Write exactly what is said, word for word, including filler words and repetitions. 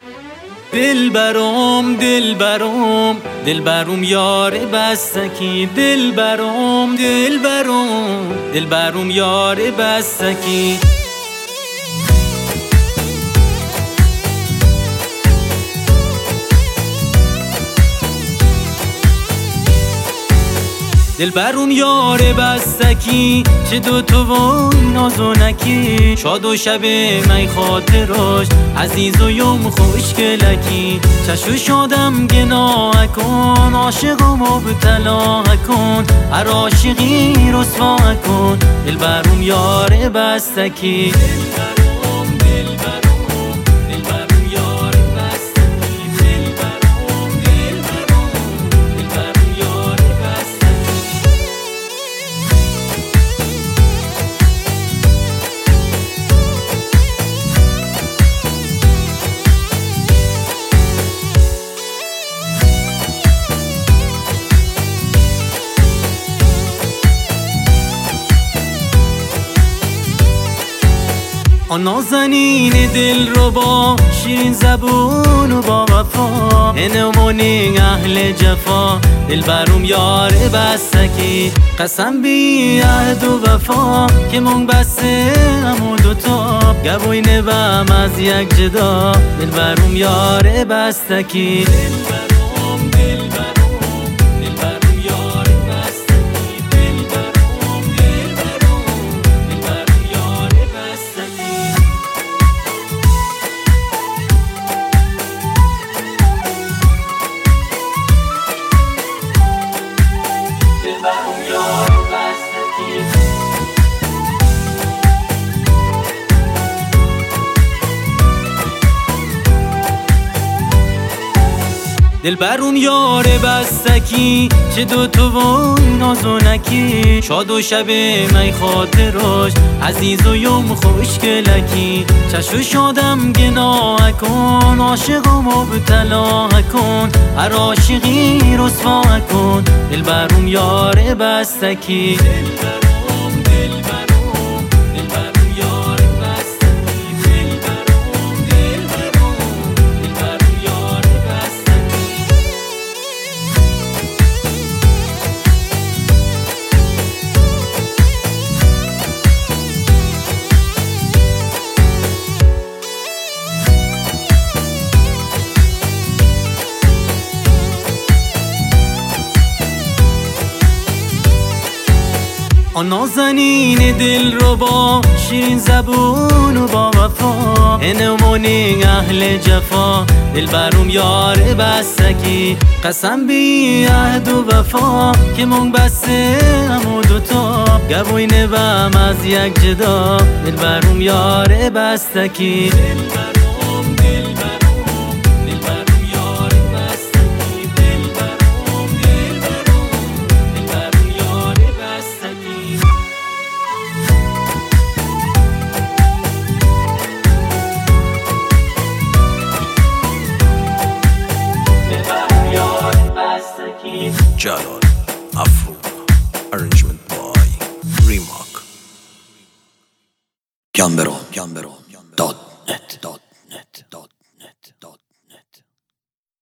دل برام دل برام دل برام یار بستکی، دل برام دل برام دل برام یار بستکی. دل برام یار بستکی، چه دو تو وای نازونکی، شاد و شب می خاطراش عزیز و یم خوشگلکی. چشو شادم گناه کن، عاشقم مبتلا کن، هر عاشقی رسوا کن. دل برام یار بستکی، آن نازنین دل رو با شیرین زبون و با وفا، انمونی اهل جفا. دل برام یار بستکی، قسم بی عهد و وفا، که مونگ بسته همو دوتا، گوی نبم از یک جدا. دل برام یار بستکی، دل برام یار بستکی، چه دو تو وای نازونکی، شاد و شب می خاطراش عزیز و یم خوشگلکی. چشو شادم گناه کن، عاشقم مبتلا کن، هر عاشقی رسوا کن. دل برام یار بستکی، آن نازنین دل رو با شیرین زبون و با وفا، انمونی اهل جفا. دل برام یار بستکی، قسم بی عهد و وفا، که مونگ بسته همو دوتا، گوی نبم از یک جدا. دل برام یار بستکی، Jalal Afro, arrangement by Remark. Gambero, Gambero, dot net.